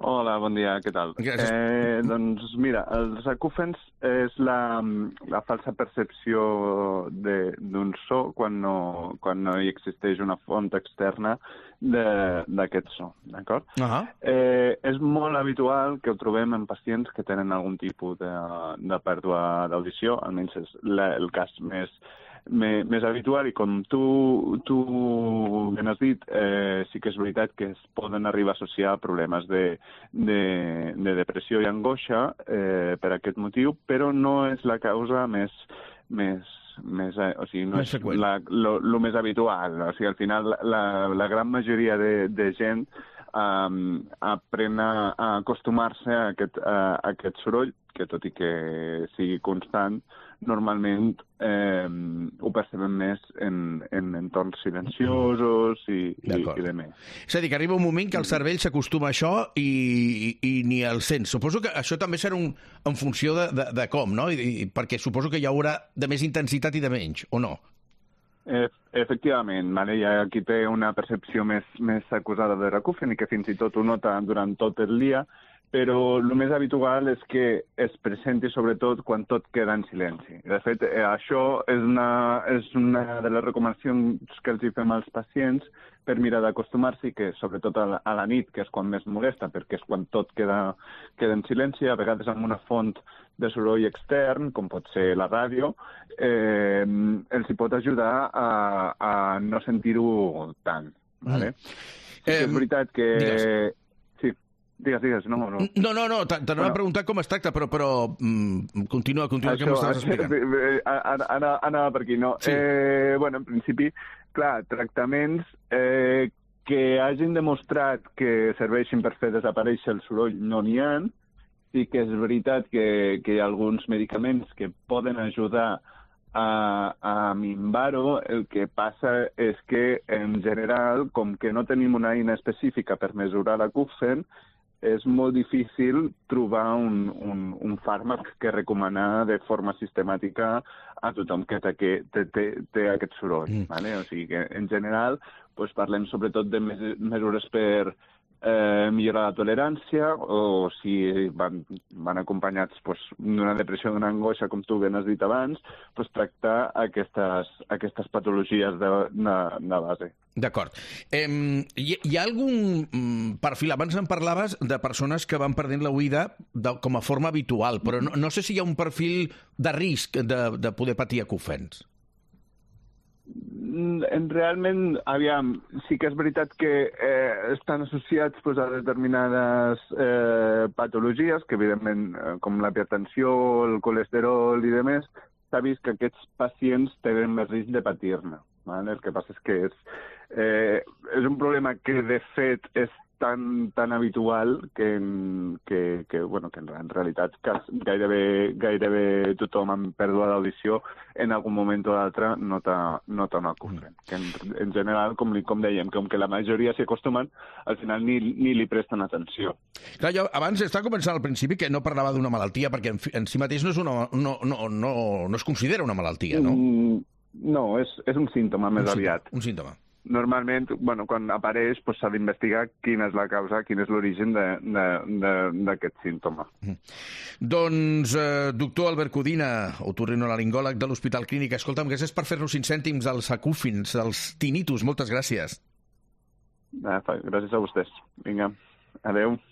Hola, bon dia, què tal? Doncs mira, els acúfens és la falsa percepció d'un so quan no hi existeix una font externa d'aquest so, d'acord? És molt habitual que ho trobem en pacients que tenen algun tipus de pèrdua d'audició, almenys és el cas més habitual, i com tu ben has dit, sí que és veritat que es poden arribar a associar problemes de depressió i angoixa per aquest motiu, però no és la causa o sigui, no és el més habitual. O sigui, al final, la gran majoria de gent aprèn a acostumar-se a aquest soroll, que tot i que sigui constant, normalment ho percebem més en entorns silenciosos i demés. És a dir, que arriba un moment que el cervell s'acostuma a això i ni el sents. Suposo que això també serà en funció de com, no? Perquè suposo que hi haurà de més intensitat i de menys, o no? Efectivament, hi ha qui té una percepció més acusada de acúfen i que fins i tot ho nota durant tot el dia, però el més habitual és que es presenti sobretot quan tot queda en silenci. De fet, això és una de les recomanacions que els fem als pacients per mirar d'acostumar-s'hi, que sobretot a la nit, que és quan més molesta, perquè és quan tot queda en silenci, a vegades amb una font de soroll extern, com pot ser la ràdio, els hi pot ajudar a no sentir-ho tant. Vale? És veritat que... Digues, no. T'anava a preguntar com es tracta, però continua, que m'estaves explicant. Anava per aquí, no? Sí. En principi, clar, tractaments que hagin demostrat que serveixin per fer desaparèixer el soroll no n'hi ha. Sí que és veritat que hi ha alguns medicaments que poden ajudar a minvar-ho. El que passa és que, en general, com que no tenim una eina específica per mesurar l'acúfen, és molt difícil trobar un fàrmac que recomanar de forma sistemàtica a tothom que té aquest soroll. Vale? O sigui que, en general, parlem sobretot de mesures per millorar la tolerància, o si van acompanyats d'una depressió, d'una angoixa, com tu ben has dit abans, tractar aquestes patologies de base. D'acord. Hi ha algun perfil? Abans em parlaves de persones que van perdent l'oïda com a forma habitual, però no sé si hi ha un perfil de risc de poder patir acúfens. Realment, sí que és veritat que estan associats a determinades patologies, que evidentment, com la hipertensió, el colesterol i demés, s'ha vist que aquests pacients tenen més risc de patir-ne. El que passa és que és un problema que, de fet, és tan habitual que en realitat gairebé tothom amb pèrdua d'audició en algun moment o d'altre nota un acúfen. Que en general, com dèiem, com que la majoria s'hi acostumen, al final ni li presten atenció. Clar, jo abans estava començant al principi que no parlava d'una malaltia, perquè en si mateix no es considera una malaltia, no? No, és un símptoma més aviat. Un símptoma. Normalment, quan apareix, s'ha d'investigar quina és la causa, quin és l'origen d'aquest símptoma. Doncs, doctor Albert Codina, otorrinolaringòleg de l'Hospital Clínic, escolta'm, gràcies per fer-nos 5 cèntims dels acúfens, dels tinnitus. Moltes gràcies. Gràcies a vostès. Vinga, adeu.